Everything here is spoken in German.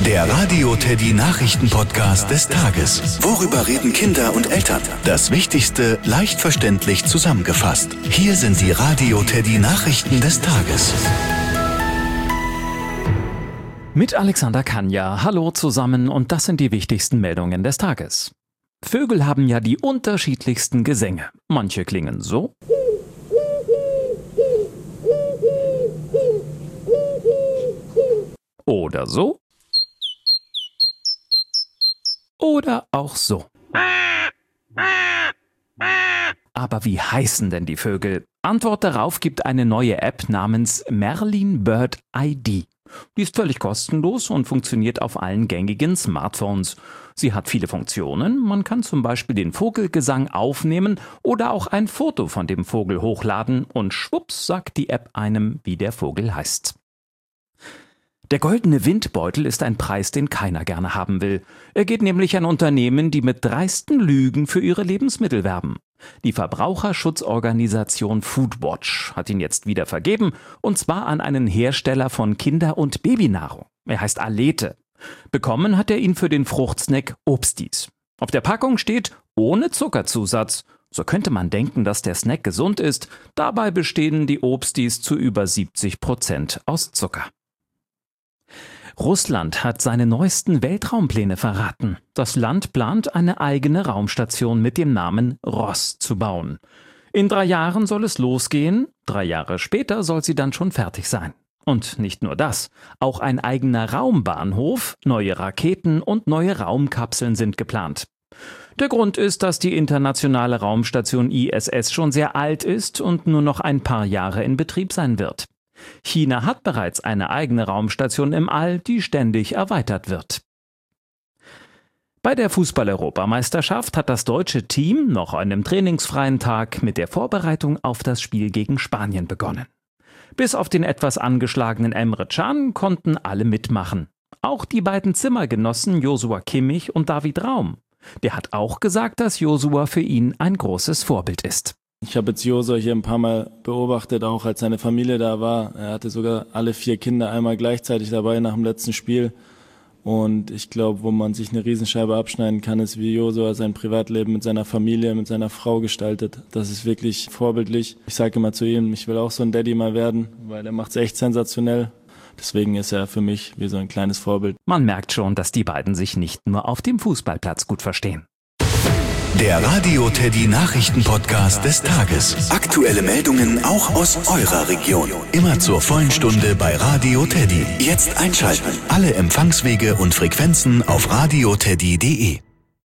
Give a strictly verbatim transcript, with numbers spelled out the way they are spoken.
Der Radio Teddy Nachrichten-Podcast des Tages. Worüber reden Kinder und Eltern? Das Wichtigste leicht verständlich zusammengefasst. Hier sind die Radio Teddy Nachrichten des Tages. Mit Alexander Kanja. Hallo zusammen und das sind die wichtigsten Meldungen des Tages. Vögel haben ja die unterschiedlichsten Gesänge. Manche klingen so. Oder so. Oder auch so. Aber wie heißen denn die Vögel? Antwort darauf gibt eine neue App namens Merlin Bird I D. Die ist völlig kostenlos und funktioniert auf allen gängigen Smartphones. Sie hat viele Funktionen. Man kann zum Beispiel den Vogelgesang aufnehmen oder auch ein Foto von dem Vogel hochladen und schwupps sagt die App einem, wie der Vogel heißt. Der goldene Windbeutel ist ein Preis, den keiner gerne haben will. Er geht nämlich an Unternehmen, die mit dreisten Lügen für ihre Lebensmittel werben. Die Verbraucherschutzorganisation Foodwatch hat ihn jetzt wieder vergeben, und zwar an einen Hersteller von Kinder- und Babynahrung. Er heißt Alete. Bekommen hat er ihn für den Fruchtsnack Obstis. Auf der Packung steht ohne Zuckerzusatz. So könnte man denken, dass der Snack gesund ist. Dabei bestehen die Obstis zu über siebzig Prozent aus Zucker. Russland hat seine neuesten Weltraumpläne verraten. Das Land plant, eine eigene Raumstation mit dem Namen Ross zu bauen. In drei Jahren soll es losgehen, drei Jahre später soll sie dann schon fertig sein. Und nicht nur das, auch ein eigener Raumbahnhof, neue Raketen und neue Raumkapseln sind geplant. Der Grund ist, dass die internationale Raumstation I S S schon sehr alt ist und nur noch ein paar Jahre in Betrieb sein wird. China hat bereits eine eigene Raumstation im All, die ständig erweitert wird. Bei der Fußball-Europameisterschaft hat das deutsche Team noch an einem trainingsfreien Tag mit der Vorbereitung auf das Spiel gegen Spanien begonnen. Bis auf den etwas angeschlagenen Emre Can konnten alle mitmachen. Auch die beiden Zimmergenossen Joshua Kimmich und David Raum. Der hat auch gesagt, dass Joshua für ihn ein großes Vorbild ist. Ich habe jetzt Joshua hier ein paar Mal beobachtet, auch als seine Familie da war. Er hatte sogar alle vier Kinder einmal gleichzeitig dabei nach dem letzten Spiel. Und ich glaube, wo man sich eine Riesenscheibe abschneiden kann, ist, wie Joshua sein Privatleben mit seiner Familie, mit seiner Frau gestaltet. Das ist wirklich vorbildlich. Ich sage immer zu ihm, ich will auch so ein Daddy mal werden, weil er macht es echt sensationell. Deswegen ist er für mich wie so ein kleines Vorbild. Man merkt schon, dass die beiden sich nicht nur auf dem Fußballplatz gut verstehen. Der Radio Teddy Nachrichten-Podcast des Tages. Aktuelle Meldungen auch aus eurer Region. Immer zur vollen Stunde bei Radio Teddy. Jetzt einschalten. Alle Empfangswege und Frequenzen auf radio teddy punkt de.